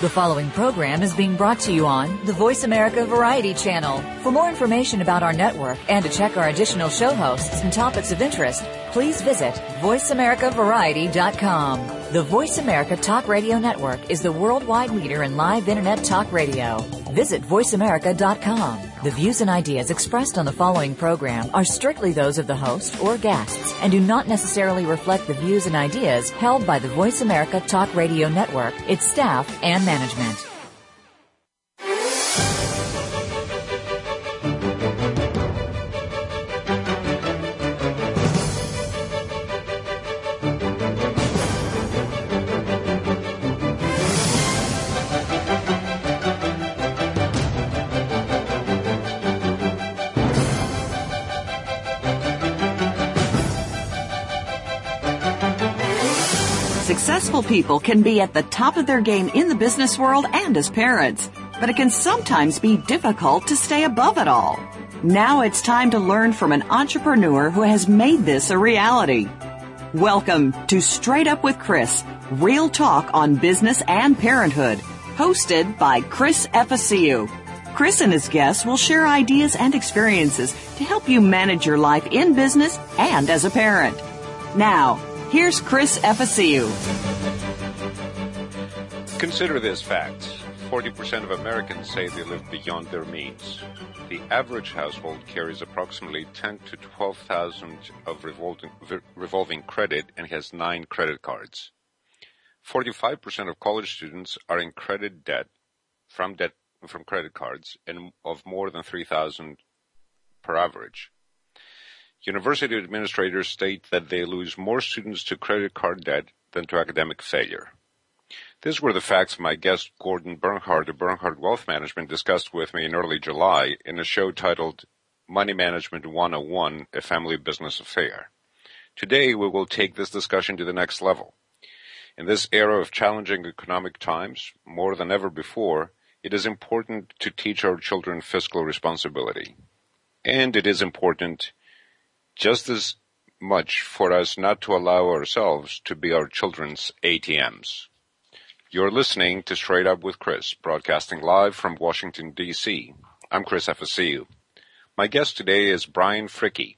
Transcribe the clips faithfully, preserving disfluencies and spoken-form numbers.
The following program is being brought to you on the Voice America Variety Channel. For more information about our network and to check our additional show hosts and topics of interest, please visit voice america variety dot com. The Voice America Talk Radio Network is the worldwide leader in live Internet talk radio. Visit voice america dot com. The views and ideas expressed on the following program are strictly those of the host or guests and do not necessarily reflect the views and ideas held by the Voice America Talk Radio Network, its staff, and management. Successful people can be at the top of their game in the business world and as parents, but it can sometimes be difficult to stay above it all. Now it's time to learn from an entrepreneur who has made this a reality. Welcome to Straight Up with Chris, real talk on business and parenthood, hosted by Chris Efficiu. Chris and his guests will share ideas and experiences to help you manage your life in business and as a parent. Now, here's Chris Efficiu. Consider this fact. forty percent of Americans say they live beyond their means. The average household carries approximately ten to twelve thousand of revolving, revolving credit and has nine credit cards. forty-five percent of college students are in credit debt from debt from credit cards and of more than three thousand per average. University administrators state that they lose more students to credit card debt than to academic failure. These were the facts my guest Gordon Bernhardt of Bernhardt Wealth Management discussed with me in early July in a show titled Money Management one oh one, A Family Business Affair. Today we will take this discussion to the next level. In this era of challenging economic times, more than ever before, it is important to teach our children fiscal responsibility. And it is important just as much for us not to allow ourselves to be our children's A T Ms. You're listening to Straight Up with Chris, broadcasting live from Washington, D C I'm Chris Efficiu. My guest today is Brian Fricke.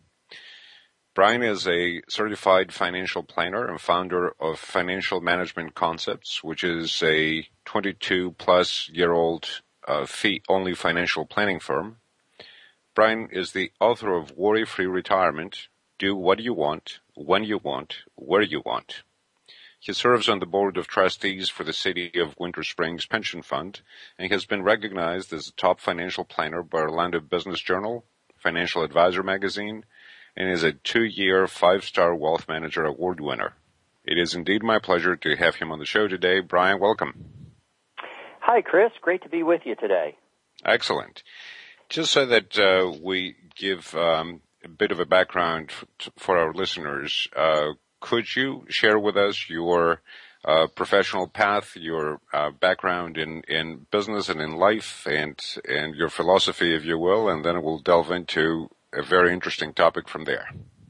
Brian is a certified financial planner and founder of Financial Management Concepts, which is a twenty-two plus year old uh, fee-only financial planning firm. Brian is the author of Worry-Free Retirement, Do What You Want, When You Want, Where You Want. He serves on the board of trustees for the City of Winter Springs Pension Fund and has been recognized as a top financial planner by Orlando Business Journal, Financial Advisor magazine, and is a two-year five-star Wealth Manager Award winner. It is indeed my pleasure to have him on the show today. Brian, welcome. Hi, Chris. Great to be with you today. Excellent. Just so that uh, we give um, a bit of a background f- for our listeners, uh, could you share with us your uh, professional path, your uh, background in, in business and in life, and and your philosophy, if you will, and then we'll delve into a very interesting topic from there.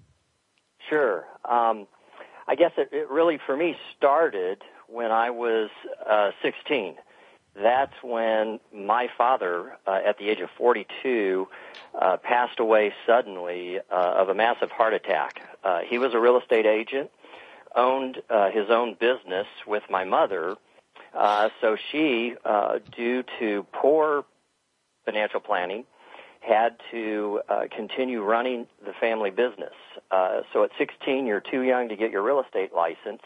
Sure. Um, I guess it, it really, for me, started when I was uh, sixteen. That's when my father, uh, at the age of forty-two, uh, passed away suddenly uh, of a massive heart attack. Uh, he was a real estate agent, owned uh, his own business with my mother, uh, so she, uh, due to poor financial planning, had to uh, continue running the family business. Uh, so at sixteen, you're too young to get your real estate license.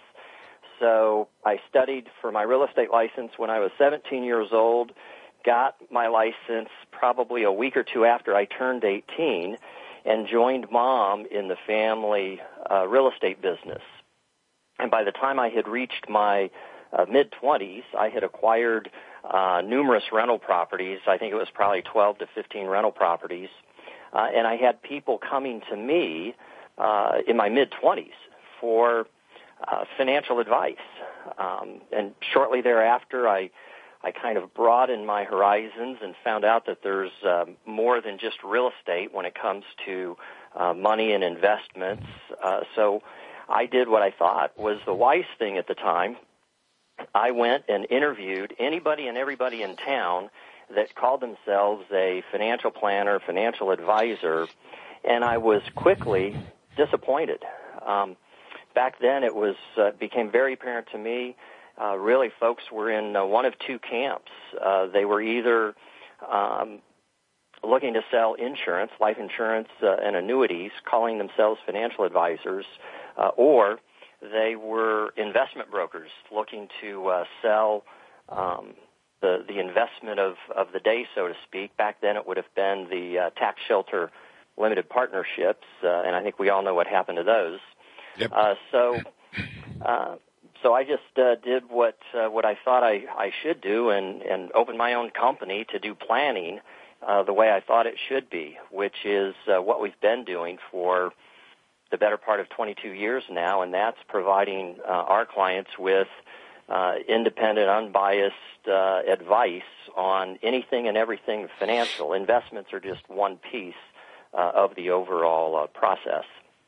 So I studied for my real estate license when I was seventeen years old, got my license probably a week or two after I turned eighteen, and joined Mom in the family uh, real estate business. And by the time I had reached my uh, mid-twenties, I had acquired uh, numerous rental properties. I think it was probably twelve to fifteen rental properties. Uh, and I had people coming to me uh, in my mid-twenties for Uh, financial advice. Um, and shortly thereafter, I I kind of broadened my horizons and found out that there's uh, more than just real estate when it comes to uh, money and investments. Uh, so I did what I thought was the wise thing at the time, I went and interviewed anybody and everybody in town that called themselves a financial planner, financial advisor, and I was quickly disappointed. Um, back then, it was uh, became very apparent to me. Uh, really, folks were in uh, one of two camps. Uh, they were either um, looking to sell insurance, life insurance, uh, and annuities, calling themselves financial advisors, uh, or they were investment brokers looking to uh, sell um, the the investment of, of the day, so to speak. Back then, it would have been the uh, tax shelter limited partnerships, uh, and I think we all know what happened to those. Yep. Uh, so, uh, so I just uh, did what uh, what I thought I, I should do, and, and opened my own company to do planning uh, the way I thought it should be, which is uh, what we've been doing for the better part of twenty-two years now, and that's providing uh, our clients with uh, independent, unbiased uh, advice on anything and everything financial. Investments are just one piece uh, of the overall uh, process.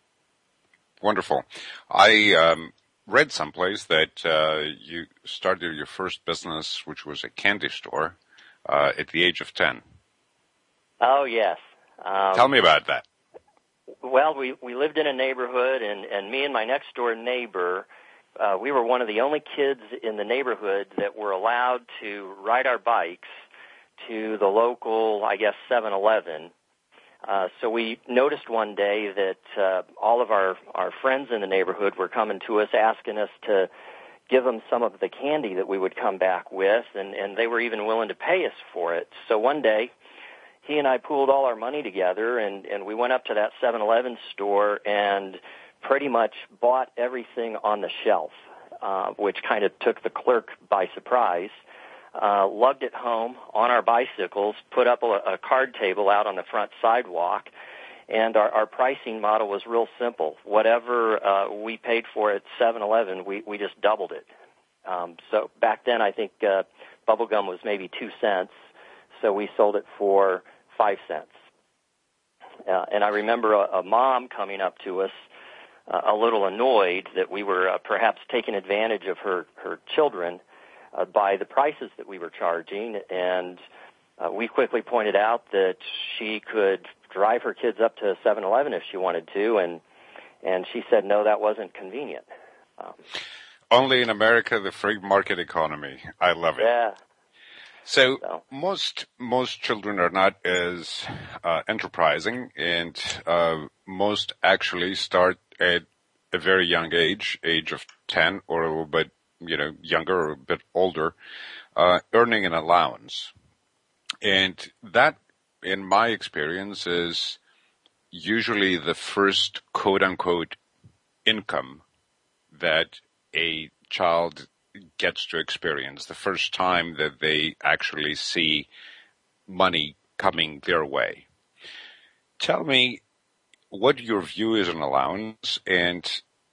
Wonderful. I um, read someplace that uh, you started your first business, which was a candy store, uh, at the age of ten. Oh, yes. Um, Tell me about that. Well, we, we lived in a neighborhood, and, and me and my next-door neighbor, uh, we were one of the only kids in the neighborhood that were allowed to ride our bikes to the local, I guess, seven eleven. Uh, so we noticed one day that uh, all of our, our friends in the neighborhood were coming to us asking us to give them some of the candy that we would come back with, and, and they were even willing to pay us for it. So one day, he and I pooled all our money together, and, and we went up to that seven eleven store and pretty much bought everything on the shelf, uh, which kind of took the clerk by surprise. Uh, lugged it home on our bicycles, put up a, a card table out on the front sidewalk, and our, our pricing model was real simple. Whatever uh, we paid for at seven eleven, we, we just doubled it. Um, so back then, I think uh, bubble gum was maybe two cents, so we sold it for five cents. Uh, and I remember a, a mom coming up to us uh, a little annoyed that we were uh, perhaps taking advantage of her, her children Uh, by the prices that we were charging, and uh, we quickly pointed out that she could drive her kids up to seven eleven if she wanted to, and and she said no, that wasn't convenient. Um, Only in America, the free market economy. I love it. Yeah. So, so. most most children are not as uh, enterprising, and uh, most actually start at a very young age, age of ten or a little bit, you know, younger or a bit older, uh, earning an allowance. And that, in my experience, is usually the first quote-unquote income that a child gets to experience, the first time that they actually see money coming their way. Tell me what your view is on allowance, and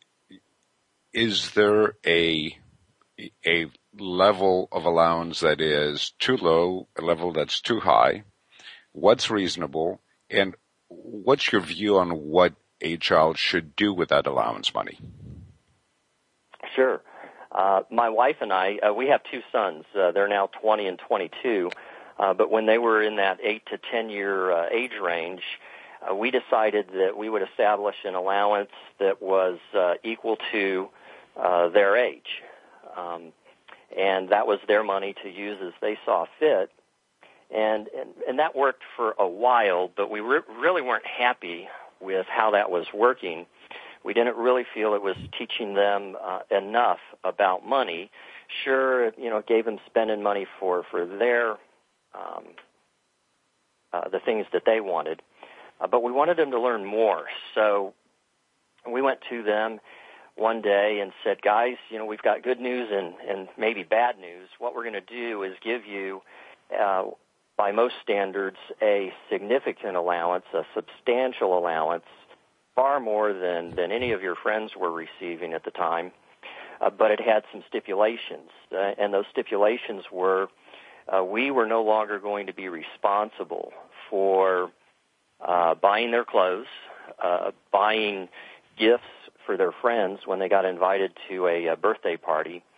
is there a a level of allowance that is too low, a level that's too high? What's reasonable? And what's your view on what a child should do with that allowance money? Sure. Uh, my wife and I, uh, we have two sons. Uh, they're now twenty and twenty-two. Uh, but when they were in that eight to ten year uh, age range, uh, we decided that we would establish an allowance that was uh, equal to uh, their age. Um, and that was their money to use as they saw fit. And, and, and that worked for a while, but we re- really weren't happy with how that was working. We didn't really feel it was teaching them uh, enough about money. Sure, you know, it gave them spending money for, for their, um, uh, the things that they wanted. Uh, but we wanted them to learn more. So we went to them one day and said, guys, you know, we've got good news and, and maybe bad news. What we're going to do is give you, uh, by most standards, a significant allowance, a substantial allowance, far more than, than any of your friends were receiving at the time. Uh, but it had some stipulations, uh, and those stipulations were uh, we were no longer going to be responsible for uh, buying their clothes, uh, buying gifts for their friends when they got invited to a, a birthday party.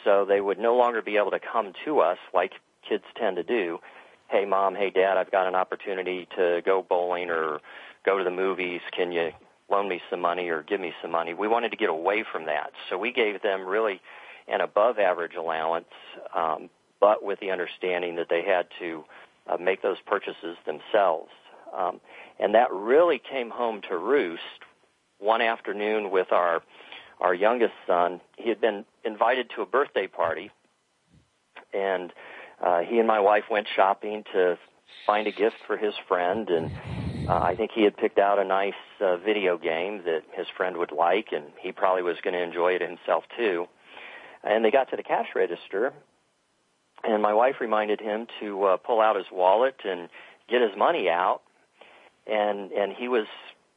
so they would no longer be able to come to us like kids tend to do. Hey, Mom, hey, Dad, I've got an opportunity to go bowling or go to the movies. Can you loan me some money or give me some money? We wanted to get away from that. So we gave them really an above-average allowance, um, but with the understanding that they had to uh, make those purchases themselves. Um, and that really came home to roost one afternoon with our our youngest son. He had been invited to a birthday party, and uh, he and my wife went shopping to find a gift for his friend, and uh, I think he had picked out a nice uh, video game that his friend would like, and he probably was going to enjoy it himself too. And they got to the cash register, and my wife reminded him to uh, pull out his wallet and get his money out, and and he was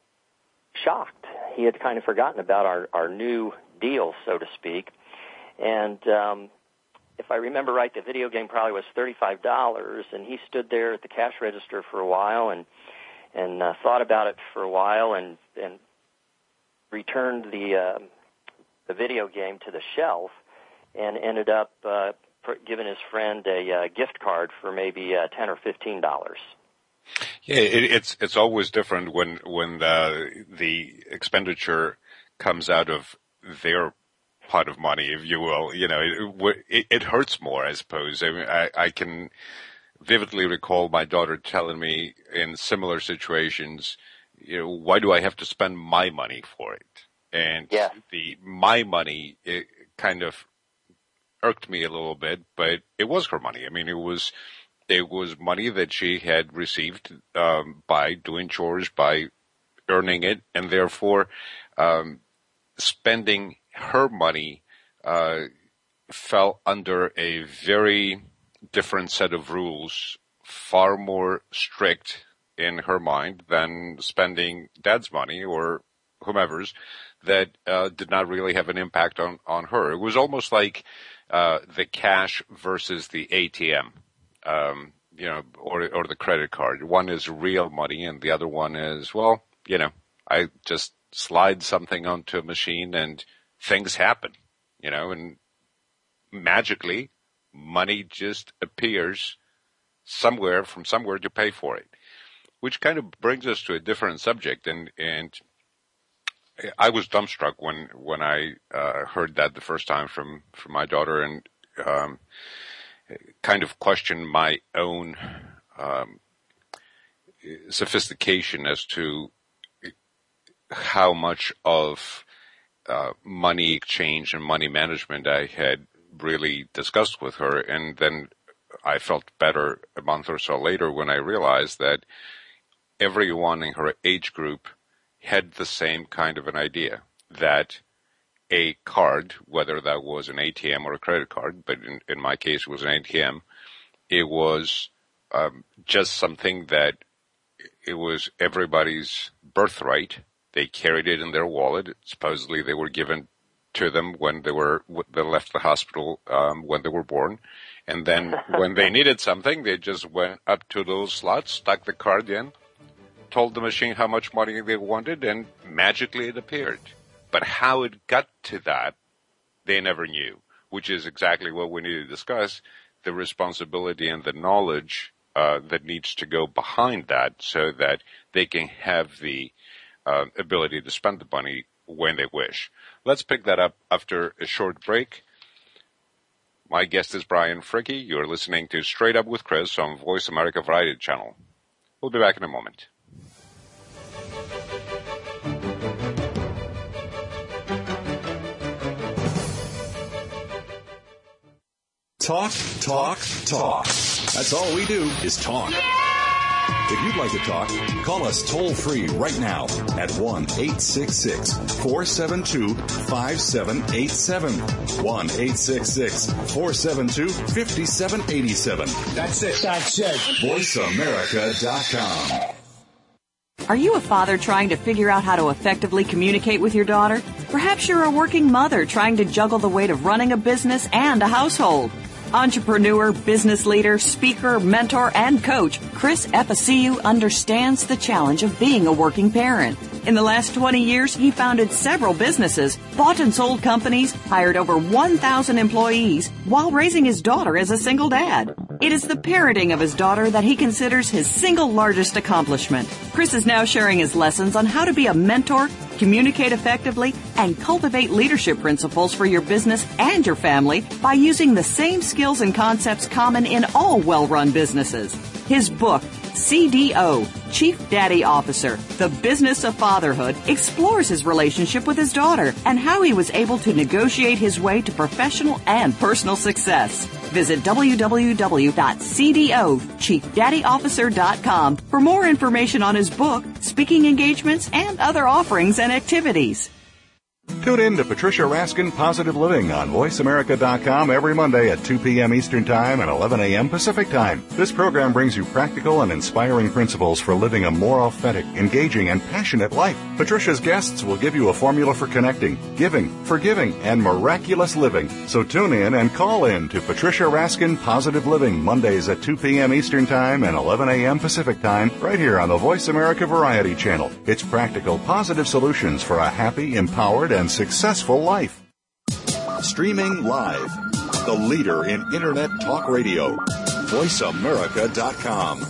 shocked. He had kind of forgotten about our, our new deal, so to speak. And um, if I remember right, the video game probably was thirty-five dollars, and he stood there at the cash register for a while and and uh, thought about it for a while and, and returned the uh, the video game to the shelf and ended up uh, giving his friend a uh, gift card for maybe uh, ten or fifteen dollars. Yeah, it, it's it's always different when when the the expenditure comes out of their pot of money, if you will. You know, it, it, it hurts more, I suppose. I mean, I, I can vividly recall my daughter telling me in similar situations, you know, why do I have to spend my money for it? And yeah. the my money it kind of irked me a little bit, but it was her money. I mean, it was. It was money that she had received um, by doing chores, by earning it, and therefore um, spending her money uh, fell under a very different set of rules, far more strict in her mind than spending Dad's money or whomever's that uh, did not really have an impact on, on her. It was almost like uh, the cash versus the A T M. Um, you know, or or the credit card. One is real money, and the other one is, well, you know, I just slide something onto a machine and things happen, you know, and magically money just appears somewhere from somewhere to pay for it, which kind of brings us to a different subject. And and I was dumbstruck when when I uh, heard that the first time from from my daughter, and um, kind of questioned my own um, sophistication as to how much of uh, money exchange and money management I had really discussed with her. And then I felt better a month or so later when I realized that everyone in her age group had the same kind of an idea, that a card, whether that was an A T M or a credit card, but in, in my case it was an A T M, it was um, just something that it was everybody's birthright. They carried it in their wallet. Supposedly they were given to them when they were they left the hospital um, when they were born. And then when they needed something, they just went up to those slots, stuck the card in, told the machine how much money they wanted, and magically it appeared. But how it got to that, they never knew, which is exactly what we need to discuss, the responsibility and the knowledge uh, that needs to go behind that so that they can have the uh, ability to spend the money when they wish. Let's pick that up after a short break. My guest is Brian Fricke. You're listening to Straight Up with Chris on Voice America Variety Channel. We'll be back in a moment. Talk, talk, talk. That's all we do is talk. If you'd like to talk, call us toll-free right now at one eight six six, four seven two, five seven eight seven. one eight six six, four seven two, five seven eight seven. That's it. That's it. voice america dot com. Are you a father trying to figure out how to effectively communicate with your daughter? Perhaps you're a working mother trying to juggle the weight of running a business and a household. Entrepreneur, business leader, speaker, mentor, and coach, Chris Epiceu understands the challenge of being a working parent. In the last twenty years, he founded several businesses, bought and sold companies, hired over one thousand employees, while raising his daughter as a single dad. It is the parenting of his daughter that he considers his single largest accomplishment. Chris is now sharing his lessons on how to be a mentor, communicate effectively, and cultivate leadership principles for your business and your family by using the same skills and concepts common in all well-run businesses. His book, C D O, Chief Daddy Officer, The Business of Fatherhood, explores his relationship with his daughter and how he was able to negotiate his way to professional and personal success. Visit w w w dot c d o chief daddy officer dot com for more information on his book, speaking engagements, and other offerings and activities. Tune in to Patricia Raskin Positive Living on voice america dot com every Monday at two p.m. Eastern Time and eleven a.m. Pacific Time. This program brings you practical and inspiring principles for living a more authentic, engaging, and passionate life. Patricia's guests will give you a formula for connecting, giving, forgiving, and miraculous living. So tune in and call in to Patricia Raskin Positive Living Mondays at two p.m. Eastern Time and eleven a.m. Pacific Time right here on the Voice America Variety Channel. It's practical, positive solutions for a happy, empowered, and successful life. Streaming live, the leader in Internet talk radio, voice america dot com.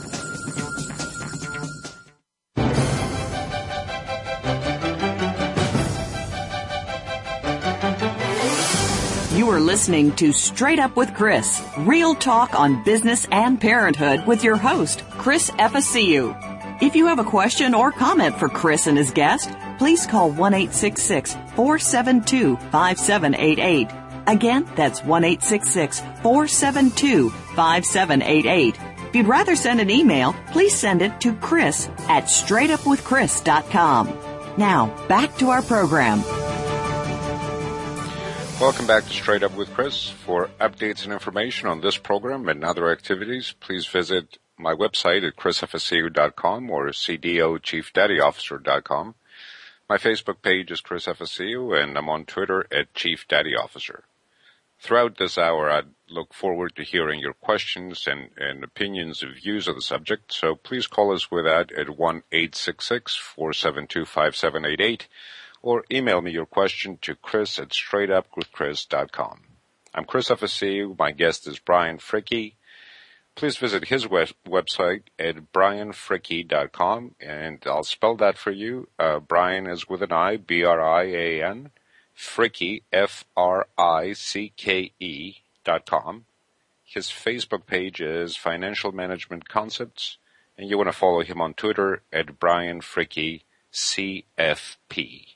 You are listening to Straight Up with Chris, real talk on business and parenthood with your host, Chris Efficiu. If you have a question or comment for Chris and his guest, please call one eight six six, four seven two, five seven eight eight. Again, that's one eight six six, four seven two, five seven eight eight. If you'd rather send an email, please send it to Chris at straight up with chris dot com. Now, back to our program. Welcome back to Straight Up with Chris. For updates and information on this program and other activities, please visit my website at chris efficiu dot com or c d o chief daddy officer dot com. My Facebook page is Chris Efficiu, and I'm on Twitter at Chief Daddy Officer. Throughout this hour, I look forward to hearing your questions and, and opinions and views of the subject, so please call us with that at one eight six six, four seven two, five seven eight eight, or email me your question to chris at straight up with chris dot com. I'm Chris Efficiu. My guest is Brian Fricke. Please visit his web- website at brian fricke dot com, and I'll spell that for you. Uh, Brian is with an I, B R I A N, Fricke, F R I C K E dot com. His Facebook page is Financial Management Concepts, and you want to follow him on Twitter at Brian Fricke, C F P.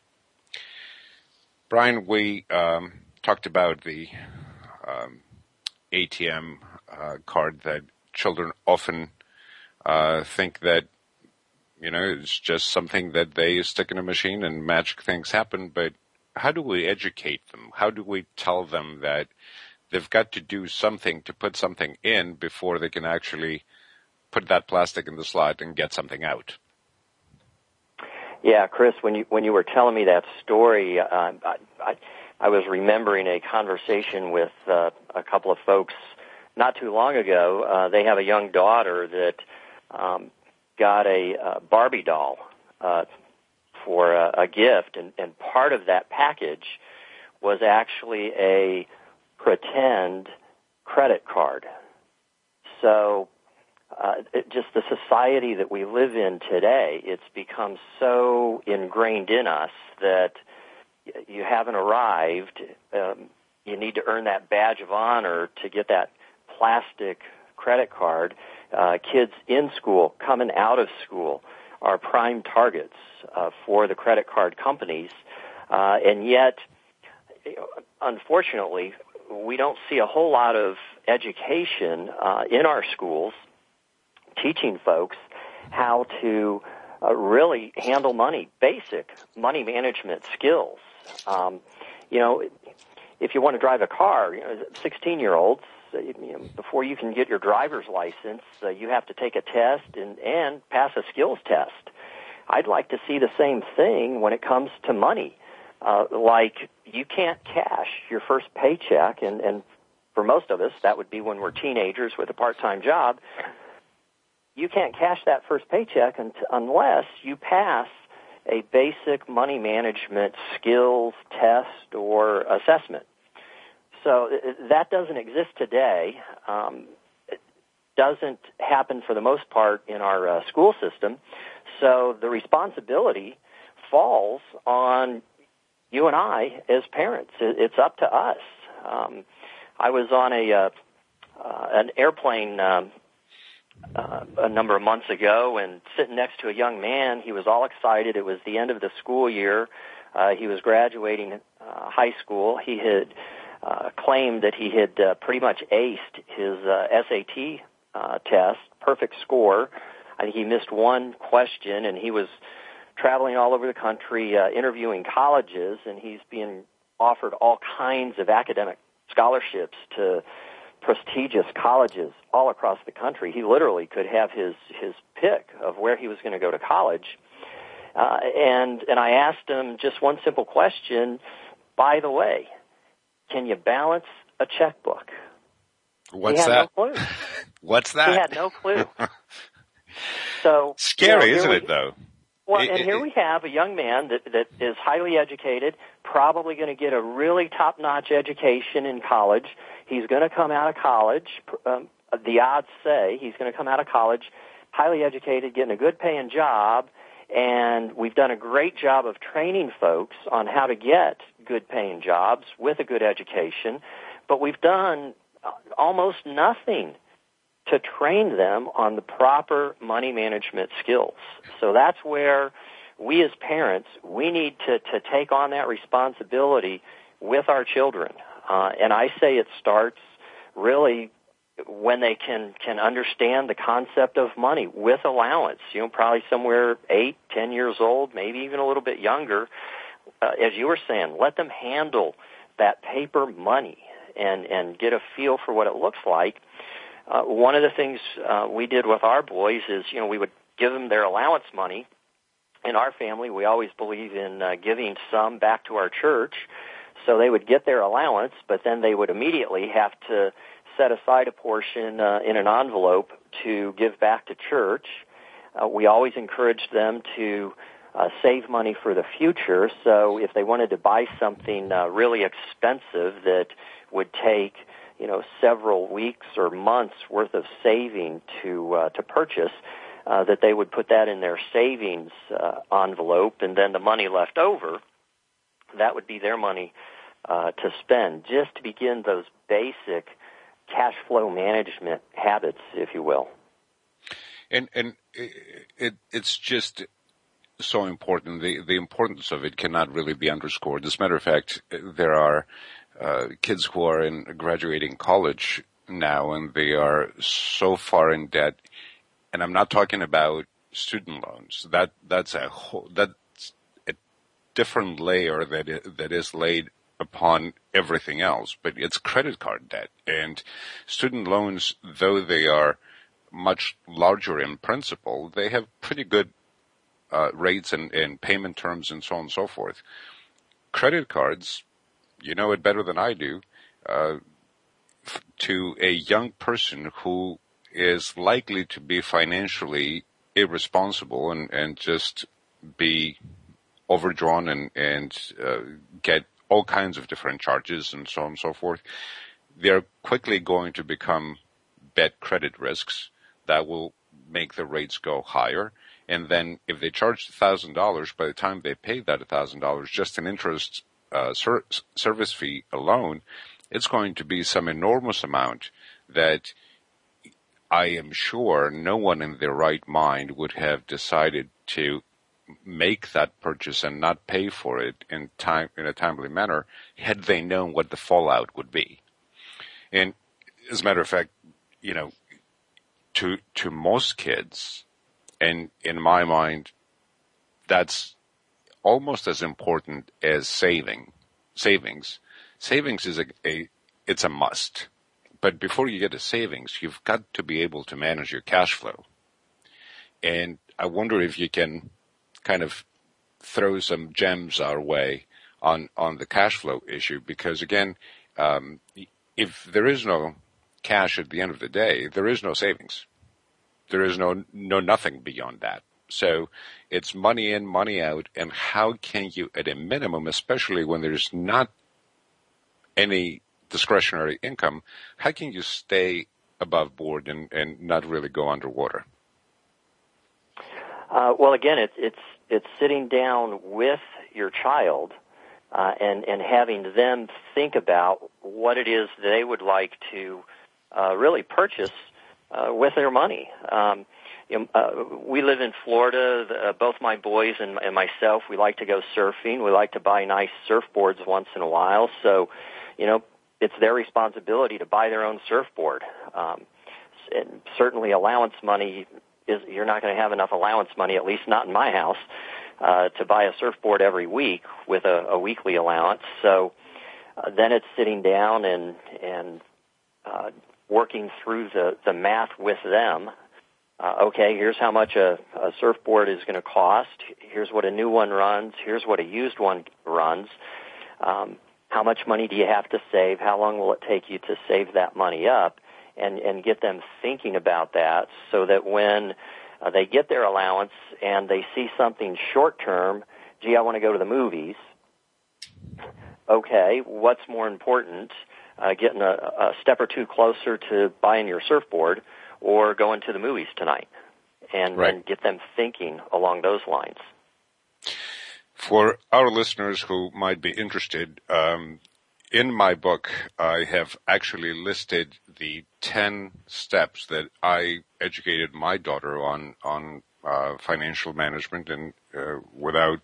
Brian, we um, talked about the um, A T M uh, card that children often uh, think that, you know, it's just something that they stick in a machine and magic things happen. But how do we educate them? How do we tell them that they've got to do something to put something in before they can actually put that plastic in the slot and get something out? Yeah, Chris, when you when you were telling me that story, uh, I, I, I was remembering a conversation with uh, a couple of folks not too long ago. Uh, they have a young daughter that um, got a uh, Barbie doll uh, for a, a gift, and, and part of that package was actually a pretend credit card. So uh, it, just the society that we live in today, it's become so ingrained in us that you haven't arrived. Um, you need to earn that badge of honor to get that plastic credit card. Uh, kids in school, coming out of school, are prime targets uh, for the credit card companies. Uh, and yet, unfortunately, we don't see a whole lot of education uh, in our schools teaching folks how to uh, really handle money, basic money management skills. Um, you know, if you want to drive a car, you know, sixteen-year-olds, uh, you know, before you can get your driver's license, uh, you have to take a test and, and pass a skills test. I'd like to see the same thing when it comes to money. Uh, like, you can't cash your first paycheck, and, and for most of us, that would be when we're teenagers with a part-time job. You can't cash that first paycheck unless you pass a basic money management skills test or assessment. So that doesn't exist today. Um, it doesn't happen for the most part in our uh, school system. So the responsibility falls on you and I as parents. It's up to us. Um, I was on a uh, uh, an airplane um, uh, a number of months ago and sitting next to a young man. He was all excited. It was the end of the school year. Uh, he was graduating uh, high school. He had uh, claimed that he had uh, pretty much aced his uh, S A T uh, test, perfect score. I think he missed one question, and he was traveling all over the country, uh, interviewing colleges, and he's being offered all kinds of academic scholarships to prestigious colleges all across the country. He literally could have his, his pick of where he was going to go to college. Uh, and, and I asked him just one simple question, by the way, can you balance a checkbook? What's he had that? No clue. What's that? He had no clue. So scary, you know, isn't we, it, though? Well, it, and it, here we have a young man that, that is highly educated, probably going to get a really top-notch education in college. He's going to come out of college, um, the odds say he's going to come out of college highly educated, getting a good-paying job, and we've done a great job of training folks on how to get good-paying jobs with a good education, but we've done almost nothing to train them on the proper money management skills. So that's where we as parents, we need to, to take on that responsibility with our children. Uh, and I say it starts really when they can, can understand the concept of money with allowance, you know, probably somewhere eight, ten years old, maybe even a little bit younger. Uh, as you were saying, let them handle that paper money and, and get a feel for what it looks like. Uh, one of the things uh, we did with our boys is, you know, we would give them their allowance money. In our family, we always believe in uh, giving some back to our church. So they would get their allowance, but then they would immediately have to set aside a portion uh, in an envelope to give back to church. Uh, we always encouraged them to uh, save money for the future. So if they wanted to buy something uh, really expensive that would take you know, several weeks or months worth of saving to uh, to purchase, uh, that they would put that in their savings uh, envelope, and then the money left over, that would be their money uh, to spend, just to begin those basic cash flow management habits, if you will. And and it it's just so important. The the importance of it cannot really be underscored. As a matter of fact, there are Uh, kids who are in graduating college now, and they are so far in debt. And I'm not talking about student loans. That that's a whole, that's a different layer that is, that is laid upon everything else. But it's credit card debt, and student loans, though they are much larger in principle, they have pretty good uh, rates and, and payment terms and so on and so forth. Credit cards, you know it better than I do, uh, f- to a young person who is likely to be financially irresponsible and, and just be overdrawn and, and uh, get all kinds of different charges and so on and so forth, they're quickly going to become bad credit risks that will make the rates go higher. And then if they charge one thousand dollars, by the time they pay that one thousand dollars, just in interest Uh, ser- service fee alone, it's going to be some enormous amount that I am sure no one in their right mind would have decided to make that purchase and not pay for it in time in a timely manner had they known what the fallout would be. And as a matter of fact, you know, to to most kids, and in my mind, that's almost as important as saving, savings. Savings is a, a, it's a must. But before you get to savings, you've got to be able to manage your cash flow. And I wonder if you can kind of throw some gems our way on, on the cash flow issue, because again, um, if there is no cash at the end of the day, there is no savings. There is no, no nothing beyond that. So it's money in, money out. And how can you, at a minimum, especially when there's not any discretionary income, how can you stay above board and, and not really go underwater? Uh, well, again, it's it's it's sitting down with your child uh, and and having them think about what it is they would like to uh, really purchase uh, with their money. Um, you know, uh, we live in Florida. Uh, both my boys and, and myself, we like to go surfing. We like to buy nice surfboards once in a while. So, you know, it's their responsibility to buy their own surfboard. Um, and certainly, allowance money. Is you're not going to have enough allowance money, at least not in my house, uh, to buy a surfboard every week with a, a weekly allowance. So uh, then it's sitting down and and uh, working through the, the math with them. Uh, okay, here's how much a, a surfboard is going to cost. Here's what a new one runs. Here's what a used one runs. Um, how much money do you have to save? How long will it take you to save that money up? And, and get them thinking about that so that when uh, they get their allowance and they see something short-term, gee, I want to go to the movies. Okay, what's more important, uh, getting a, a step or two closer to buying your surfboard or going to the movies tonight? And, right. and get them thinking along those lines. For our listeners who might be interested, um, in my book, I have actually listed the ten steps that I educated my daughter on on uh, financial management, and uh, without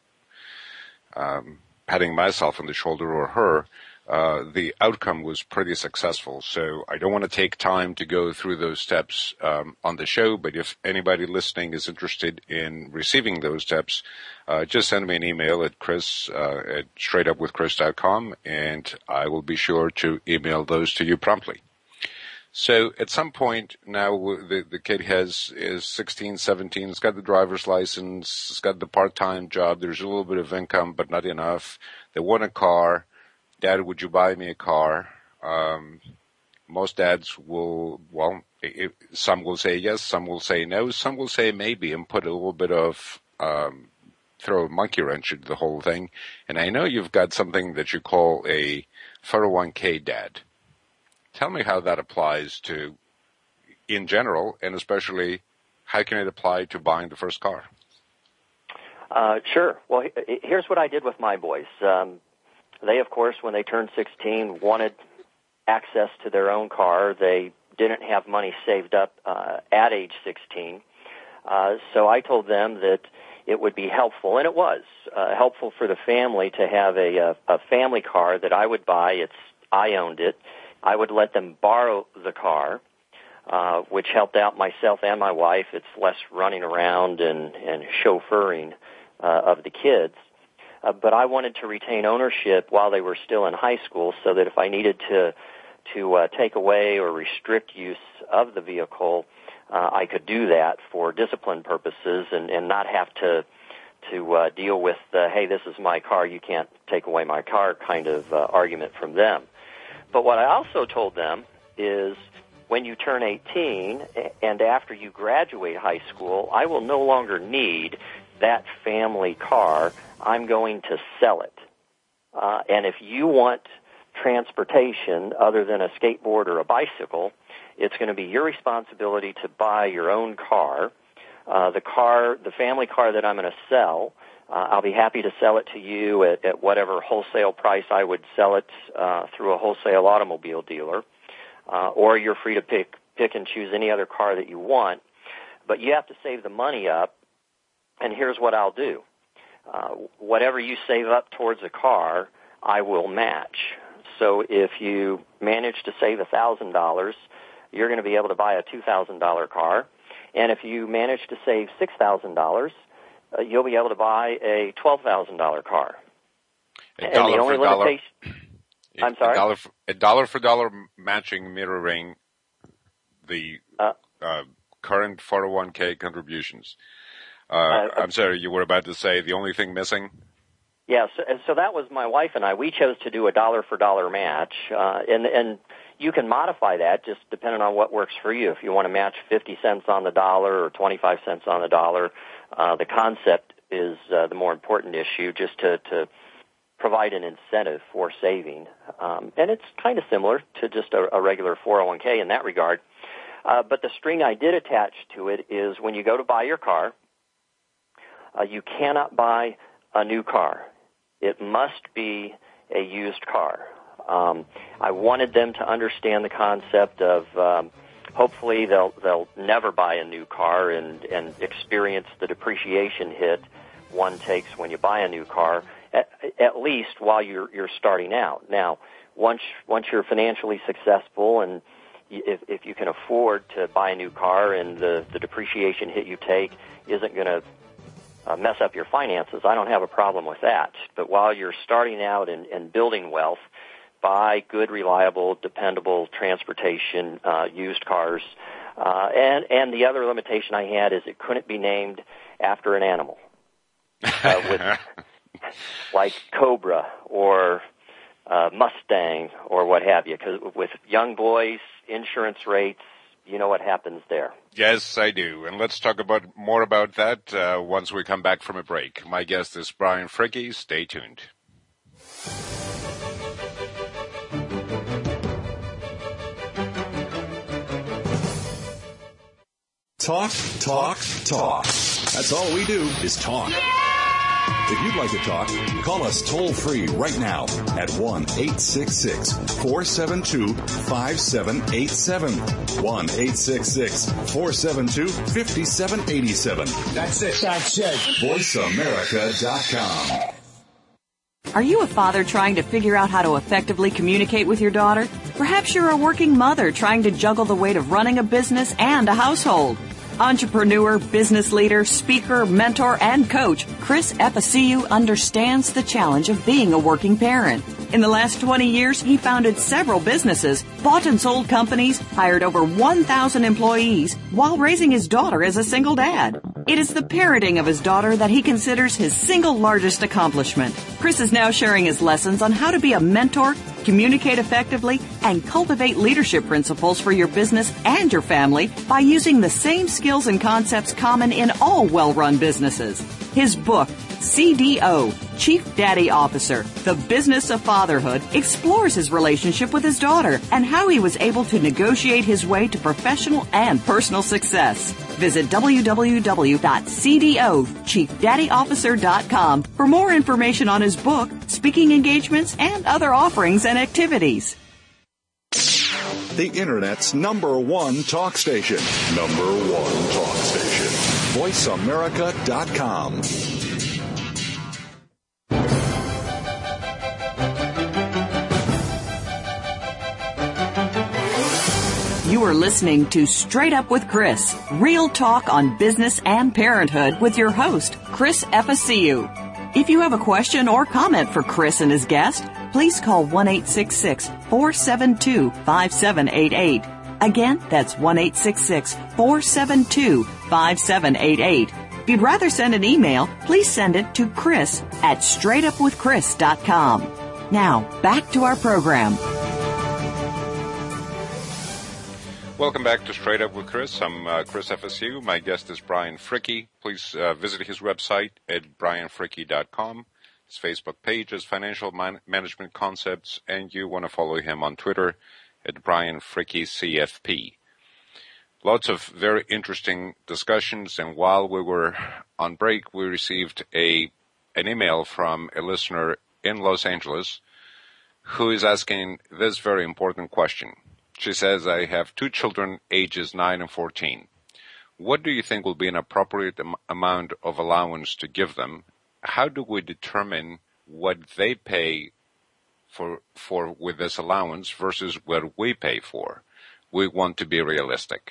um, patting myself on the shoulder or her, uh, the outcome was pretty successful. So I don't want to take time to go through those steps um, on the show, but if anybody listening is interested in receiving those steps, uh, just send me an email at chris uh, at straight up with chris dot com, and I will be sure to email those to you promptly. So at some point now, the, the kid has is sixteen, seventeen, it's got the driver's license, it's got the part-time job, there's a little bit of income, but not enough. They want a car. Dad, would you buy me a car? Um, most dads will, well, it, some will say yes, some will say no, some will say maybe and put a little bit of, um, throw a monkey wrench into the whole thing. And I know you've got something that you call a four oh one k dad. Tell me how that applies to, in general, and especially how can it apply to buying the first car? Uh, sure. Well, here's what I did with my boys. Um, They, of course, when they turned sixteen, wanted access to their own car. They didn't have money saved up uh, at age sixteen. Uh, so I told them that it would be helpful, and it was uh, helpful for the family to have a, a, a family car that I would buy. It's I owned it. I would let them borrow the car, uh, which helped out myself and my wife. It's less running around and, and chauffeuring uh, of the kids. Uh, but I wanted to retain ownership while they were still in high school so that if I needed to to uh, take away or restrict use of the vehicle, uh, I could do that for discipline purposes and, and not have to to uh, deal with, the, hey, this is my car, you can't take away my car kind of uh, argument from them. But what I also told them is when you turn eighteen and after you graduate high school, I will no longer need that family car. I'm going to sell it. Uh, and if you want transportation other than a skateboard or a bicycle, it's going to be your responsibility to buy your own car. Uh, the car, the family car that I'm going to sell, uh, I'll be happy to sell it to you at, at whatever wholesale price I would sell it uh, through a wholesale automobile dealer. Uh, or you're free to pick, pick and choose any other car that you want. But you have to save the money up. And here's what I'll do. Uh, whatever you save up towards a car, I will match. So if you manage to save one thousand dollars, you're going to be able to buy a two thousand dollars car. And if you manage to save six thousand dollars, uh, you'll be able to buy a twelve thousand dollars car. A and dollar the only for dollar. limitation... I'm sorry? A dollar for, a dollar for dollar matching, mirroring the uh, uh, current four oh one k contributions. Uh, uh, I'm sorry, you were about to say the only thing missing? Yes, yeah, so, so that was my wife and I. We chose to do a dollar for dollar match, uh, and and you can modify that just depending on what works for you. If you want to match fifty cents on the dollar or twenty-five cents on the dollar, uh, the concept is uh, the more important issue, just to, to provide an incentive for saving. Um, and it's kind of similar to just a, a regular four oh one k in that regard. Uh, but the string I did attach to it is when you go to buy your car, uh, you cannot buy a new car. It must be a used car. Um, I wanted them to understand the concept of um, hopefully they'll they'll never buy a new car and, and experience the depreciation hit one takes when you buy a new car, at, at least while you're you're starting out. Now, once once you're financially successful and if, if you can afford to buy a new car and the, the depreciation hit you take isn't going to uh, mess up your finances, I don't have a problem with that. But while you're starting out and, and building wealth, buy good, reliable, dependable transportation, uh, used cars. Uh, and, and the other limitation I had is it couldn't be named after an animal, uh, with, like Cobra or uh, Mustang or what have you. Because with young boys, insurance rates, you know what happens there. Yes, I do. And let's talk about more about that uh, once we come back from a break. My guest is Brian Fricke. Stay tuned. Talk, talk, talk. That's all we do is talk. If you'd like to talk, call us toll free right now at one eight six six, four seven two, five seven eight seven. one eight six six, four seven two, five seven eight seven. That's it. That's it. voice america dot com. Are you a father trying to figure out how to effectively communicate with your daughter? Perhaps you're a working mother trying to juggle the weight of running a business and a household. Entrepreneur, business leader, speaker, mentor, and coach, Chris Epiciu understands the challenge of being a working parent. In the last twenty years, he founded several businesses, bought and sold companies, hired over one thousand employees, while raising his daughter as a single dad. It is the parenting of his daughter that he considers his single largest accomplishment. Chris is now sharing his lessons on how to be a mentor, communicate effectively, and cultivate leadership principles for your business and your family by using the same skills and concepts common in all well-run businesses. His book, C D O, Chief Daddy Officer, The Business of Fatherhood, explores his relationship with his daughter and how he was able to negotiate his way to professional and personal success. Visit w w w dot c d o chief daddy officer dot com for more information on his book, speaking engagements, and other offerings and activities. The Internet's number one talk station. Number one talk station. voice america dot com. You are listening to Straight Up with Chris, real talk on business and parenthood with your host, Chris Epiciu. If you have a question or comment for Chris and his guest, please call one eight six six, four seven two, five seven eight eight. Again, that's one eight six six, four seven two, five seven eight eight. If you'd rather send an email, please send it to Chris at straight up with chris dot com. Now, back to our program. Welcome back to Straight Up with Chris. I'm uh, Chris Epiciu. My guest is Brian Fricke. Please uh, visit his website at brian fricke dot com. His Facebook page is Financial Man- Management Concepts, and you want to follow him on Twitter at Brian Fricke C F P. Lots of very interesting discussions, and while we were on break, we received a an email from a listener in Los Angeles who is asking this very important question. She says, I have two children, ages nine and fourteen. What do you think will be an appropriate am- amount of allowance to give them? How do we determine what they pay for for with this allowance versus what we pay for? We want to be realistic.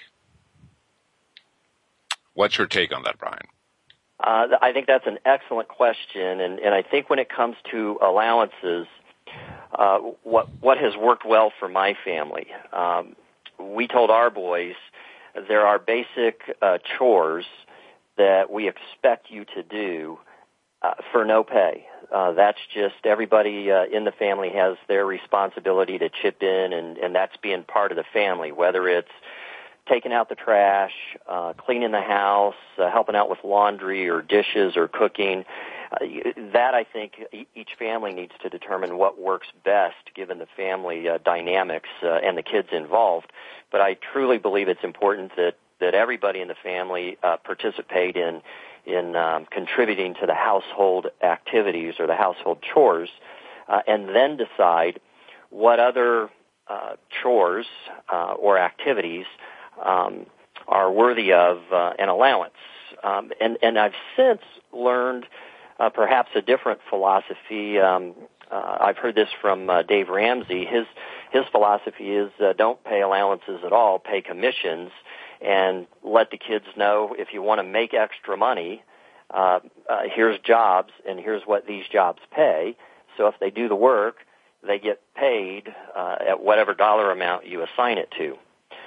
What's your take on that, Brian? Uh, I think that's an excellent question, and, and I think when it comes to allowances, Uh, what what has worked well for my family. Um, we told our boys there are basic uh, chores that we expect you to do uh, for no pay. Uh, that's just everybody uh, in the family has their responsibility to chip in, and, and that's being part of the family, whether it's taking out the trash, uh, cleaning the house, uh, helping out with laundry or dishes or cooking. Uh, that, I think, each family needs to determine what works best given the family uh, dynamics uh, and the kids involved. But I truly believe it's important that, that everybody in the family uh, participate in in um, contributing to the household activities or the household chores, uh, and then decide what other uh, chores uh, or activities um, are worthy of uh, an allowance. Um, and, and I've since learned uh, perhaps a different philosophy. Um, uh, I've heard this from uh, Dave Ramsey. His his philosophy is uh, don't pay allowances at all, pay commissions, and let the kids know if you want to make extra money, uh, uh, here's jobs, and here's what these jobs pay. So if they do the work, they get paid uh, at whatever dollar amount you assign it to.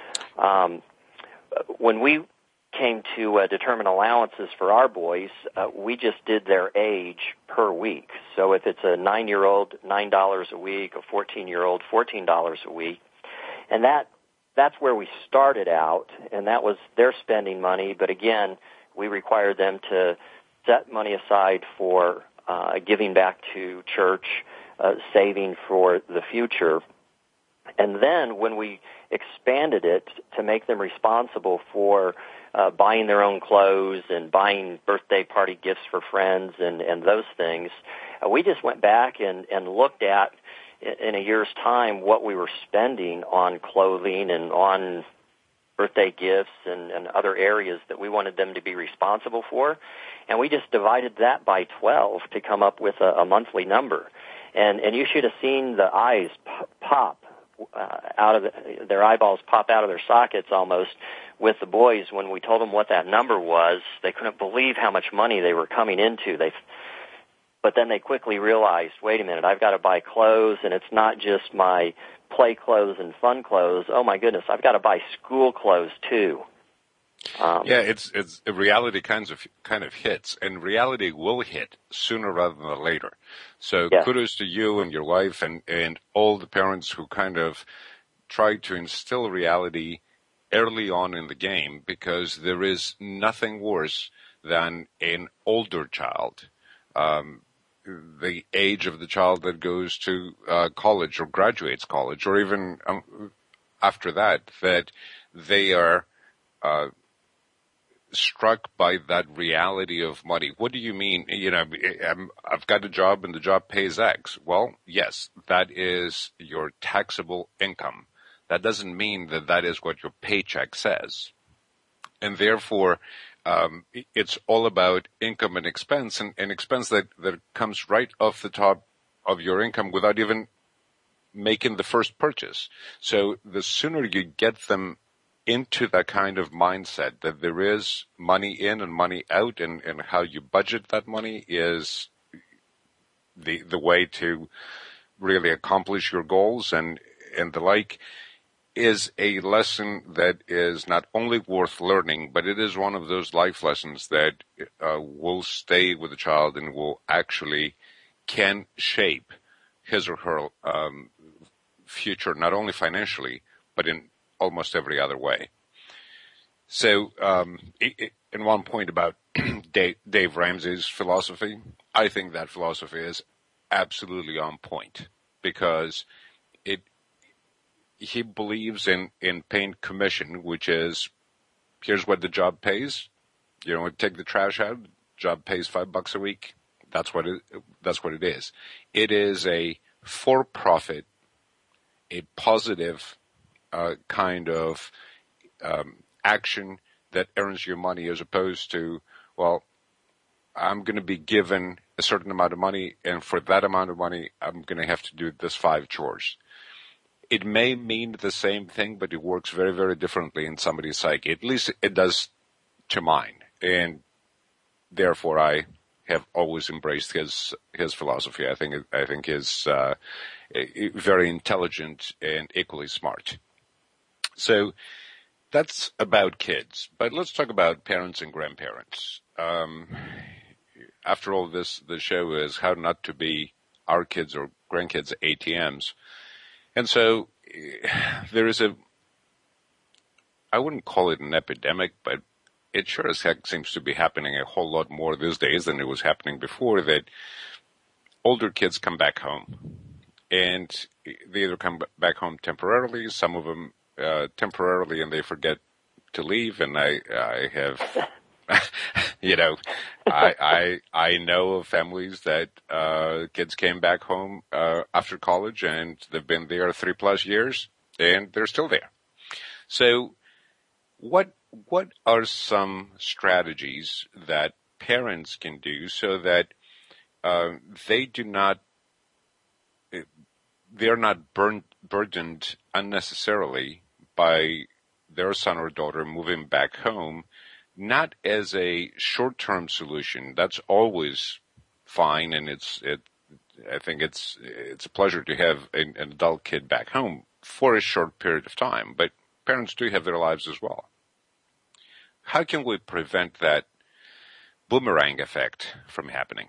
Um, when we came to uh, determine allowances for our boys, uh, we just did their age per week. So if it's a nine-year-old, nine dollars a week, a fourteen-year-old, fourteen dollars a week, and that that's where we started out, and that was their spending money. But again, we required them to set money aside for uh, giving back to church, uh, saving for the future. And then when we expanded it to make them responsible for uh, buying their own clothes and buying birthday party gifts for friends and, and those things, uh, we just went back and, and looked at in a year's time what we were spending on clothing and on birthday gifts and, and other areas that we wanted them to be responsible for. And we just divided that by twelve to come up with a, a monthly number. And, and you should have seen the eyes pop uh, out of the, their eyeballs pop out of their sockets almost with the boys when we told them what that number was. They couldn't believe how much money they were coming into. They But then they quickly realized, wait a minute, I've got to buy clothes, and it's not just my play clothes and fun clothes. Oh, my goodness, I've got to buy school clothes, too. Um, yeah, it's it's reality kinds of kind of hits, and reality will hit sooner rather than later. So yeah. kudos to you and your wife and, and all the parents who kind of try to instill reality early on in the game, because there is nothing worse than an older child. Um, the age of the child that goes to uh, college or graduates college, or even um, after that, that they are uh, struck by that reality of money. What do you mean? You know, I'm, I've got a job and the job pays X. Well, yes, that is your taxable income. That doesn't mean that that is what your paycheck says. And therefore, Um, it's all about income and expense, and, and expense that, that comes right off the top of your income without even making the first purchase. So the sooner you get them into that kind of mindset that there is money in and money out, and, and how you budget that money is the the way to really accomplish your goals and, and the like, is a lesson that is not only worth learning, but it is one of those life lessons that uh, will stay with the child and will actually can shape his or her um, future, not only financially, but in almost every other way. So, um, it, it, in one point about Dave, Dave Ramsey's philosophy, I think that philosophy is absolutely on point, because it he believes in, in paying commission, which is, here's what the job pays. You know, take the trash out, job pays five bucks a week. That's what it, that's what it is. It is a for-profit, a positive, uh, kind of, um, action that earns you money, as opposed to, well, I'm going to be given a certain amount of money, and for that amount of money, I'm going to have to do this five chores. It may mean the same thing, but it works very, very differently in somebody's psyche. At least it does to mine. And therefore, I have always embraced his his philosophy. I think I think is uh, very intelligent and equally smart. So that's about kids. But let's talk about parents and grandparents. Um, after all, this the show is how not to be our kids or grandkids' A T Ms. And so there is a, I wouldn't call it an epidemic, but it sure as heck seems to be happening a whole lot more these days than it was happening before, that older kids come back home. And they either come back home temporarily, some of them uh, temporarily, and they forget to leave. And I, I have, you know, I, I, I know of families that uh, kids came back home uh, after college, and they've been there three plus years, and they're still there. So, what what are some strategies that parents can do so that uh, they do not they're not burn, burdened unnecessarily by their son or daughter moving back home, not as a short-term solution. That's always fine, and it's it. I think it's it's a pleasure to have an, an adult kid back home for a short period of time. But parents do have their lives as well. How can we prevent that boomerang effect from happening?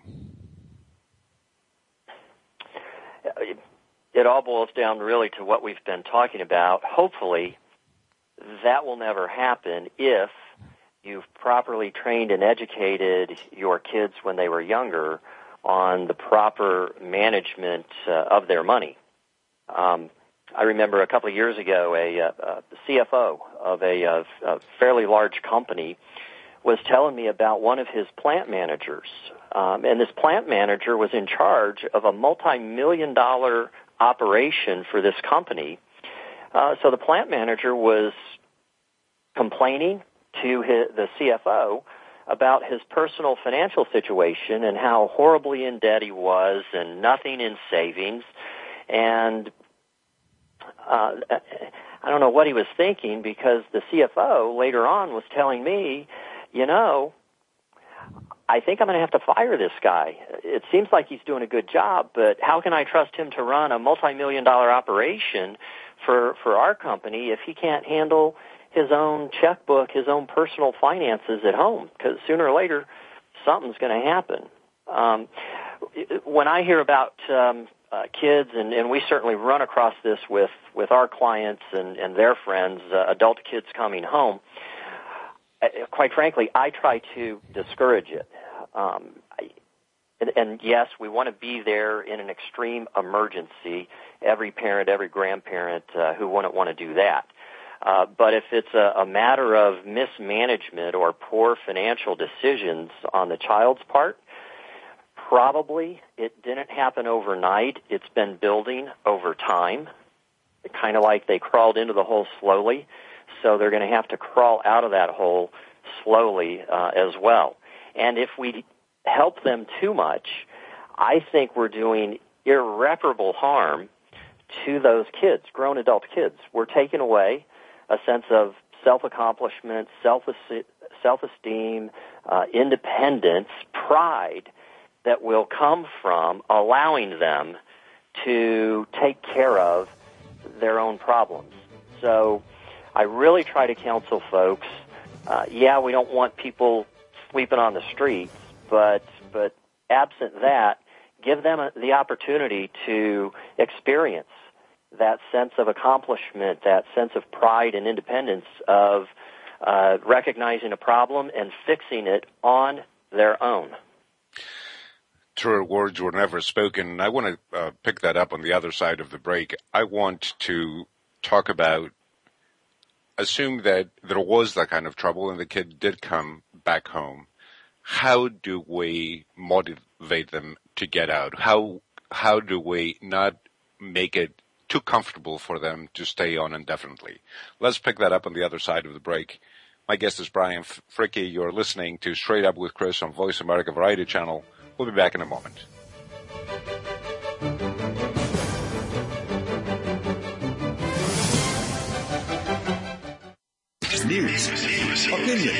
It all boils down really to what we've been talking about. Hopefully, that will never happen if you've properly trained and educated your kids when they were younger on the proper management uh, of their money. Um, I remember a couple of years ago, a, a C F O of a, a, a fairly large company was telling me about one of his plant managers. Um, and this plant manager was in charge of a multi-million dollar operation for this company. Uh, so the plant manager was complaining to his, the C F O about his personal financial situation and how horribly in debt he was and nothing in savings. And uh, I don't know what he was thinking, because the C F O later on was telling me, you know, I think I'm going to have to fire this guy. It seems like he's doing a good job, but how can I trust him to run a multi-million dollar operation for, for our company if he can't handle his own checkbook, his own personal finances at home? Because sooner or later, something's going to happen. Um, when I hear about um, uh, kids, and, and we certainly run across this with, with our clients and, and their friends, uh, adult kids coming home, quite frankly, I try to discourage it. Um, I, and, and yes, we want to be there in an extreme emergency. Every parent, every grandparent uh, who wouldn't want to do that. Uh, but if it's a, a matter of mismanagement or poor financial decisions on the child's part, probably it didn't happen overnight. It's been building over time, kind of like they crawled into the hole slowly. So they're going to have to crawl out of that hole slowly uh, as well. And if we help them too much, I think we're doing irreparable harm to those kids, grown adult kids. We're taking away a sense of self-accomplishment, self-esteem, uh, independence, pride that will come from allowing them to take care of their own problems. So I really try to counsel folks, uh, yeah, we don't want people sleeping on the streets, but but absent that, give them a, the opportunity to experience that sense of accomplishment, that sense of pride and independence of uh, recognizing a problem and fixing it on their own. Truer words were never spoken. I want to uh, pick that up on the other side of the break. I want to talk about, assume that there was that kind of trouble and the kid did come back home. How do we motivate them to get out? How how do we not make it too comfortable for them to stay on indefinitely? Let's pick that up on the other side of the break. My guest is Brian Fricke. You're listening to Straight Up with Chris on Voice America Variety Channel. We'll be back in a moment. News, opinion,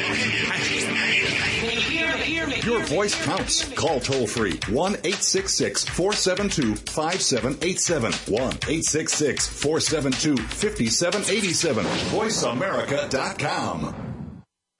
your voice counts. Call toll free one eight six six, four seven two, five seven eight seven. one eight six six, four seven two, five seven eight seven. voice america dot com.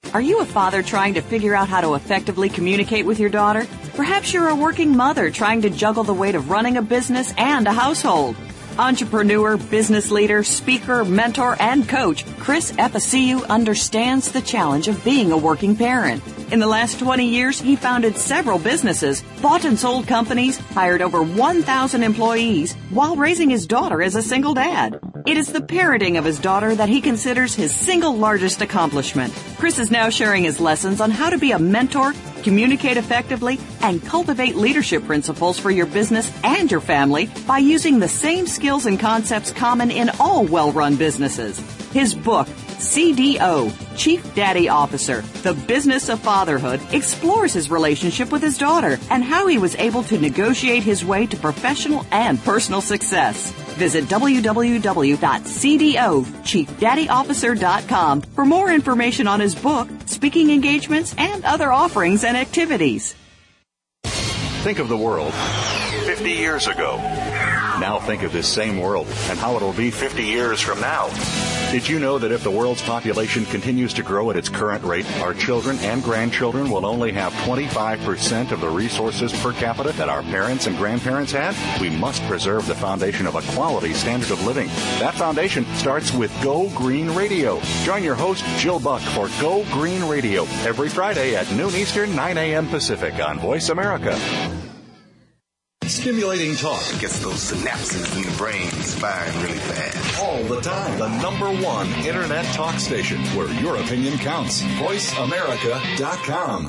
Are you a father trying to figure out how to effectively communicate with your daughter? Perhaps you're a working mother trying to juggle the weight of running a business and a household. Entrepreneur, business leader, speaker, mentor, and coach, Chris Efesiu understands the challenge of being a working parent. In the last twenty years, he founded several businesses, bought and sold companies, hired over one thousand employees, while raising his daughter as a single dad. It is the parenting of his daughter that he considers his single largest accomplishment. Chris is now sharing his lessons on how to be a mentor, communicate effectively, and cultivate leadership principles for your business and your family by using the same skills and concepts common in all well-run businesses. His book, C D O, Chief Daddy Officer, The Business of Fatherhood, explores his relationship with his daughter and how he was able to negotiate his way to professional and personal success. Visit w w w dot c d o chief daddy officer dot com for more information on his book, speaking engagements, and other offerings and activities. Think of the world fifty years ago. Now think of this same world and how it'll be fifty years from now. Did you know that if the world's population continues to grow at its current rate, our children and grandchildren will only have twenty-five percent of the resources per capita that our parents and grandparents had? We must preserve the foundation of a quality standard of living. That foundation starts with Go Green Radio. Join your host, Jill Buck, for Go Green Radio every Friday at noon Eastern, nine a.m. Pacific on Voice America. Stimulating talk. It gets those synapses in the brain firing really fast. All the time. The number one Internet talk station where your opinion counts. voice america dot com.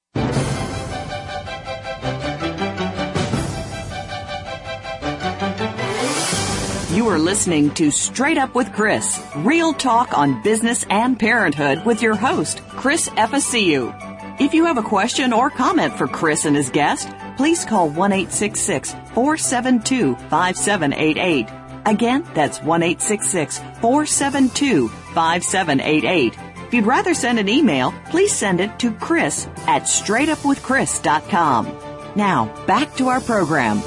You are listening to Straight Up with Chris, real talk on business and parenthood with your host, Chris Efesiu. If you have a question or comment for Chris and his guest, please call one eight six six, four seven two, five seven eight eight. Again, that's one eight six six, four seven two, five seven eight eight. If you'd rather send an email, please send it to Chris at straight up with chris dot com. Now, back to our program.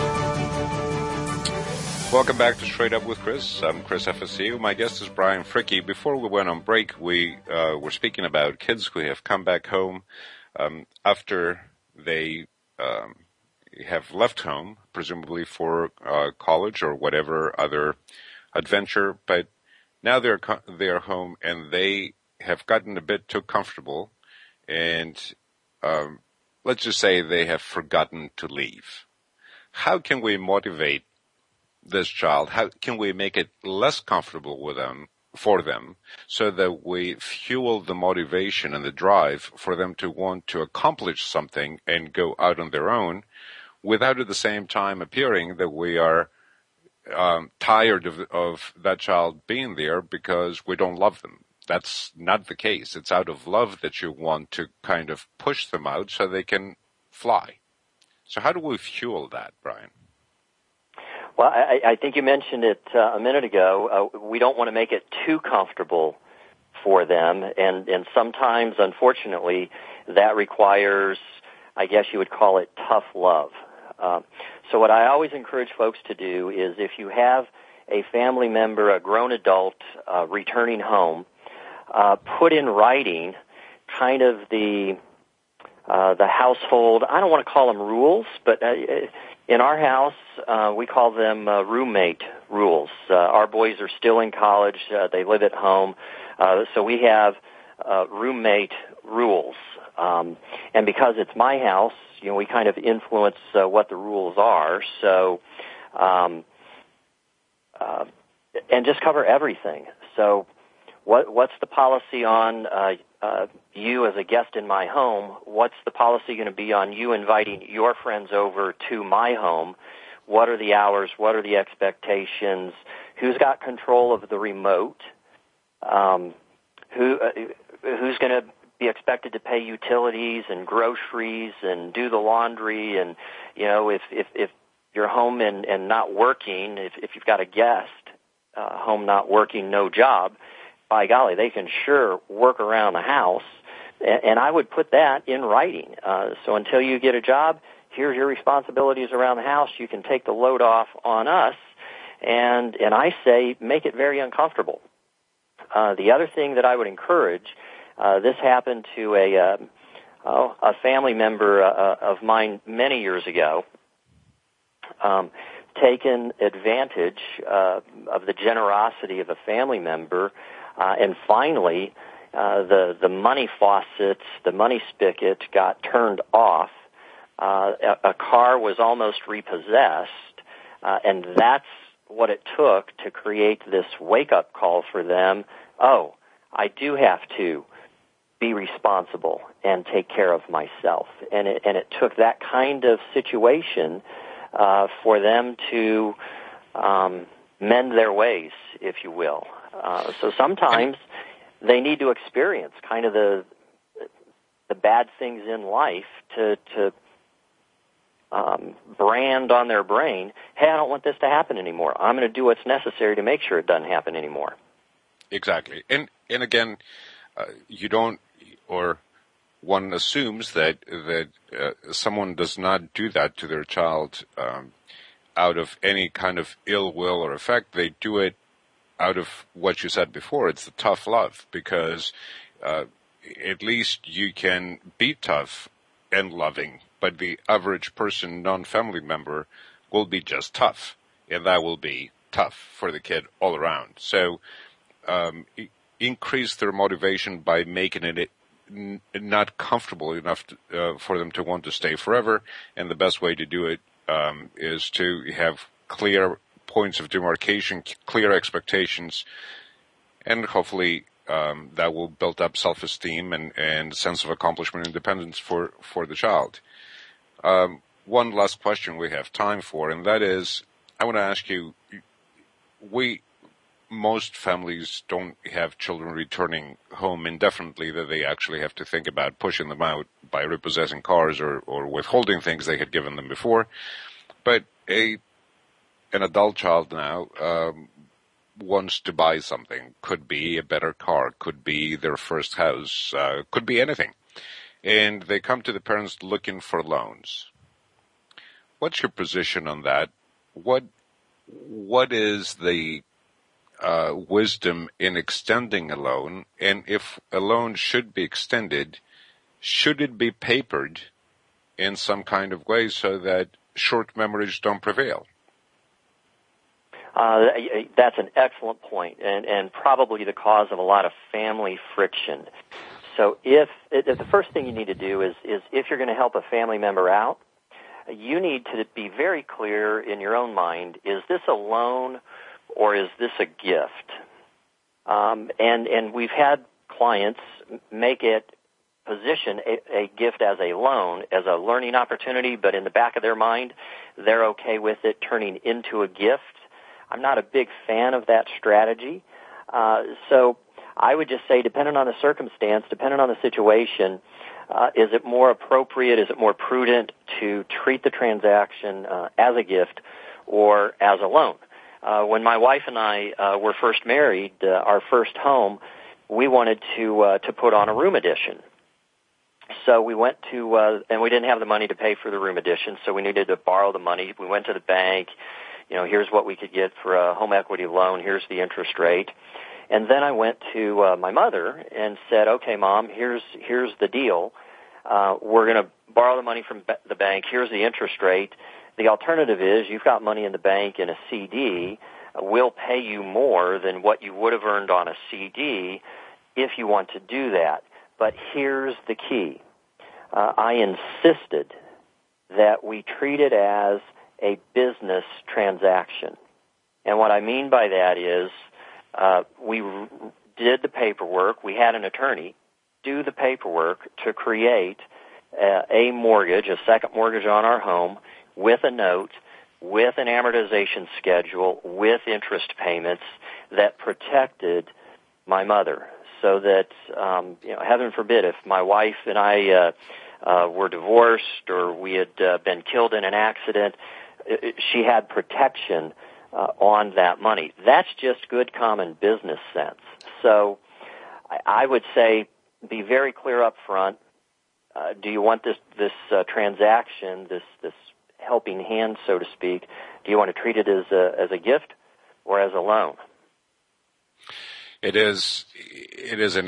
Welcome back to Straight Up with Chris. I'm Chris Efesiu. My guest is Brian Fricke. Before we went on break, we uh, were speaking about kids who have come back home um, after they um, have left home, presumably for uh, college or whatever other adventure, but now they're co- they're home and they have gotten a bit too comfortable, and um, let's just say they have forgotten to leave. How can we motivate this child? How can we make it less comfortable with them, for them, so that we fuel the motivation and the drive for them to want to accomplish something and go out on their own, without at the same time appearing that we are um, tired of, of that child being there because we don't love them? That's not the case. It's out of love that you want to kind of push them out so they can fly. So how do we fuel that, Brian? Well, I, I think you mentioned it uh, a minute ago. Uh, we don't want to make it too comfortable for them, and, and sometimes, unfortunately, that requires, I guess you would call it tough love. Uh, so what I always encourage folks to do is if you have a family member, a grown adult, uh, returning home, uh, put in writing kind of the uh, the household, I don't want to call them rules, but uh, in our house, uh, we call them uh, roommate rules. Uh, our boys are still in college. Uh, they live at home. Uh, so we have uh, roommate rules. Um, and because it's my house, you know, we kind of influence uh, what the rules are. So, um, uh, and just cover everything. So what, what's the policy on uh, uh, you as a guest in my home? What's the policy going to be on you inviting your friends over to my home? What are the hours? What are the expectations? Who's got control of the remote? Um, who uh, who's going to be expected to pay utilities and groceries and do the laundry? And you know, if if, if you're home and, and not working, if if you've got a guest uh, home not working, no job, by golly, they can sure work around the house. And, and I would put that in writing. Uh, so until you get a job, here's your responsibilities around the house. You can take the load off on us. And, and I say make it very uncomfortable. Uh, the other thing that I would encourage, Uh, this happened to a uh, oh, a family member uh, of mine many years ago. Um, taken advantage uh, of the generosity of a family member, uh, and finally, uh, the the money faucet, the money spigot, got turned off. Uh, a, a car was almost repossessed, uh, and that's what it took to create this wake-up call for them. Oh, I do have to be responsible and take care of myself. And it, and it took that kind of situation uh, for them to um, mend their ways, if you will. Uh, so sometimes they need to experience kind of the the bad things in life to to um, brand on their brain, hey, I don't want this to happen anymore. I'm going to do what's necessary to make sure it doesn't happen anymore. Exactly. And and again, uh, you don't, or one assumes that that uh, someone does not do that to their child um, out of any kind of ill will or effect. They do it out of what you said before. It's the tough love, because uh, at least you can be tough and loving, but the average person, non-family member, will be just tough, and that will be tough for the kid all around. So um, increase their motivation by making it n- not comfortable enough to, uh, for them to want to stay forever, and the best way to do it um, is to have clear points of demarcation, clear expectations, and hopefully um, that will build up self-esteem and, and sense of accomplishment and independence for, for the child. Um, one last question we have time for, and that is, I want to ask you, we, most families don't have children returning home indefinitely, that they actually have to think about pushing them out by repossessing cars or, or withholding things they had given them before. But a an adult child now um, wants to buy something. Could be a better car, could be their first house, uh, could be anything. And they come to the parents looking for loans. What's your position on that? What What is the uh, wisdom in extending a loan? And if a loan should be extended, should it be papered in some kind of way so that short memories don't prevail? Uh, that's an excellent point, and, and probably the cause of a lot of family friction. So if, if the first thing you need to do is, is if you're going to help a family member out, you need to be very clear in your own mind, is this a loan or is this a gift? Um, and, and we've had clients make it position a, a gift as a loan, as a learning opportunity, but in the back of their mind, they're okay with it turning into a gift. I'm not a big fan of that strategy. Uh, so I would just say, depending on the circumstance, depending on the situation, uh, is it more appropriate, is it more prudent to treat the transaction uh, as a gift or as a loan? Uh, when my wife and I uh, were first married, uh, our first home, we wanted to uh, to put on a room addition. So we went to, uh, and we didn't have the money to pay for the room addition, so we needed to borrow the money. We went to the bank. You know, here's what we could get for a home equity loan. Here's the interest rate. And then I went to uh, my mother and said, okay, Mom, here's here's the deal. Uh, we're going to borrow the money from the bank. Here's the interest rate. The alternative is you've got money in the bank in a C D. We'll pay you more than what you would have earned on a C D if you want to do that. But here's the key. Uh, I insisted that we treat it as a business transaction. And what I mean by that is uh, we r- did the paperwork. We had an attorney do the paperwork to create uh, a mortgage, a second mortgage on our home with a note, with an amortization schedule, with interest payments that protected my mother. So that, um, you know, heaven forbid, if my wife and I uh, uh, were divorced or we had uh, been killed in an accident, it, she had protection uh, on that money. That's just good common business sense. So I, I would say be very clear up front. Uh, do you want this this uh, transaction, this this helping hand, so to speak? Do you want to treat it as a as a gift or as a loan? It is it is an incredible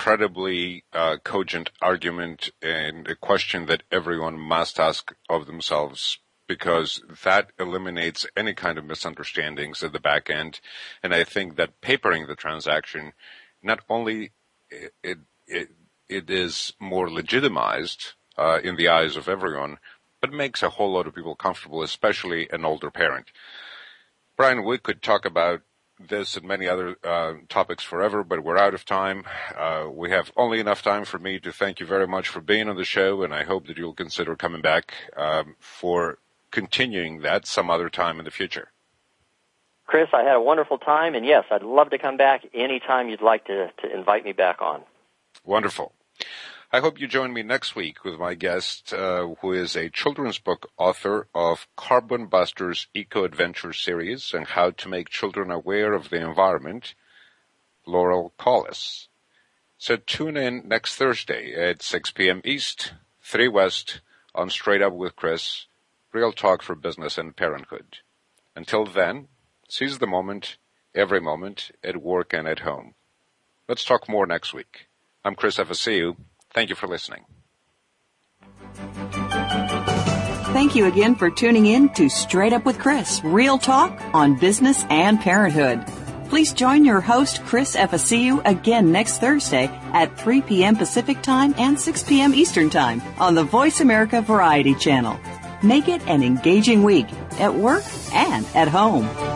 incredibly uh, cogent argument and a question that everyone must ask of themselves, because that eliminates any kind of misunderstandings at the back end. And I think that papering the transaction, not only it it, it is more legitimized uh, in the eyes of everyone, but makes a whole lot of people comfortable, especially an older parent. Brian, we could talk about this and many other uh, topics forever, but we're out of time. Uh, we have only enough time for me to thank you very much for being on the show, and I hope that you'll consider coming back um, for continuing that some other time in the future. Chris, I had a wonderful time, and yes, I'd love to come back anytime you'd like to, to invite me back on. Wonderful. I hope you join me next week with my guest, uh, who is a children's book author of Carbon Busters Eco Adventure series and How to Make Children Aware of the Environment, Laurel Collis. So tune in next Thursday at six p.m. East, three West on Straight Up with Chris, real talk for business and parenthood. Until then, seize the moment, every moment, at work and at home. Let's talk more next week. I'm Chris Efeseu. Thank you for listening. Thank you again for tuning in to Straight Up with Chris, real talk on business and parenthood. Please join your host, Chris Efeseu, again next Thursday at three p.m. Pacific Time and six p.m. Eastern Time on the Voice America Variety Channel. Make it an engaging week at work and at home.